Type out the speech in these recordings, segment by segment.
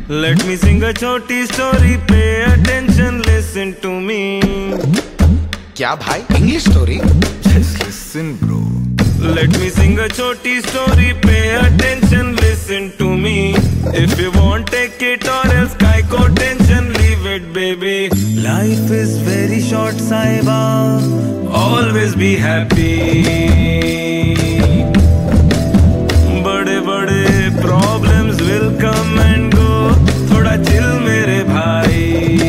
Let me sing a choti story, pay attention, listen to me. क्या भाई English story? Just listen bro. Let me sing a choti story, pay attention, listen to me. If you want take it or else kai ko tension, leave it baby. Life is very short Saiba, always be happy. बड़े बड़े problems will come and go, थोड़ा chill मेरे भाई.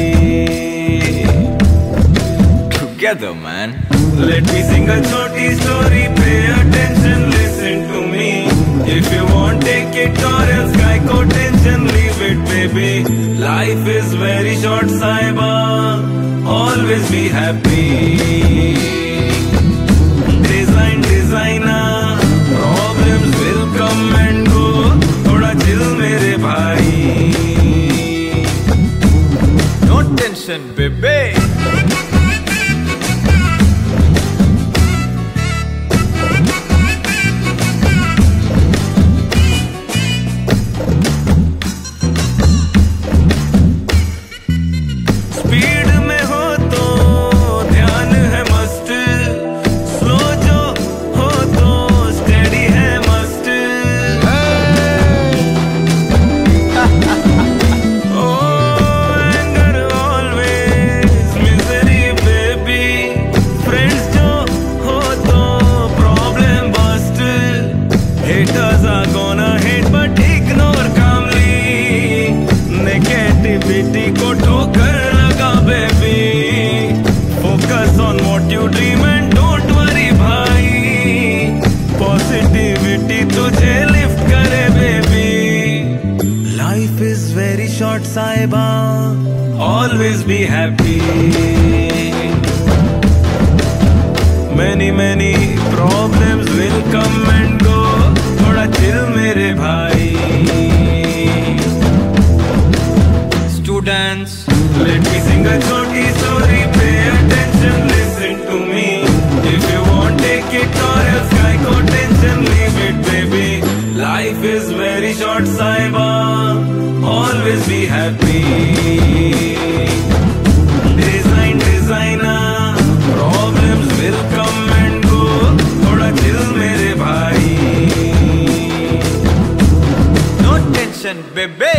Together man. Let me sing a choti story, pay attention, listen to me. If you want take it or else kai ko tension, leave it baby. Life is very short Saiba, always be happy. Designer, problems will come and go, thoda chill mere bhai. No tension baby. Haters are gonna hate but ignore calmly. Negativity ko ठोकर लगा baby. Focus on what you dream and don't worry भाई. Positivity तुझे lift करे baby. Life is very short Saiba, always be happy. Many problems will come and go, थोड़ा chill मेरे भाई. Students, let me sing a choti story, pay attention, listen to me. If you want take it or else kai ko tension, leave it baby. Life is very short Saiba, always be happy. Designer, problems will come and go, thoda chill mere bhai. No tension baby.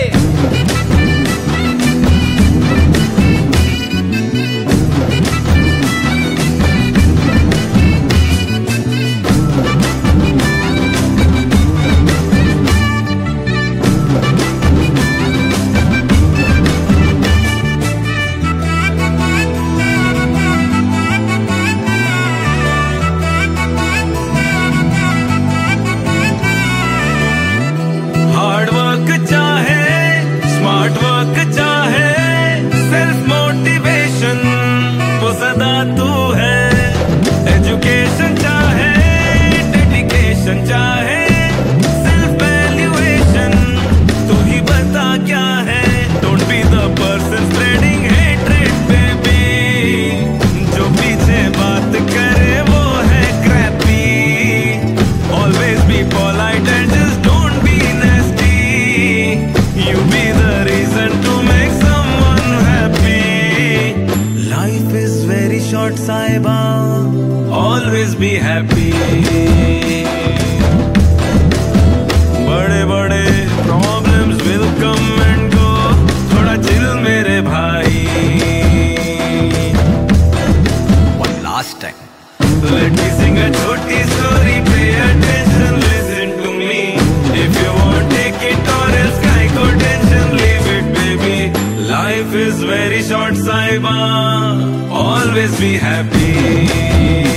तू है education चाहे dedication चाहे self valuation, तू ही बता क्या है. Don't be the person spreading hatred baby. जो पीछे बात करे वो है crappy. Always be polite and just don't be nasty. You be the reason to make someone happy. Life is very short Saiba, always be happy. बड़े बड़े problems will come and go, थोड़ा chill मेरे भाई. One last time. Let me sing a choti story, pay attention, listen to me. If you want take it or else kai ko tension, leave it baby. Life is very short Saiba, always be happy.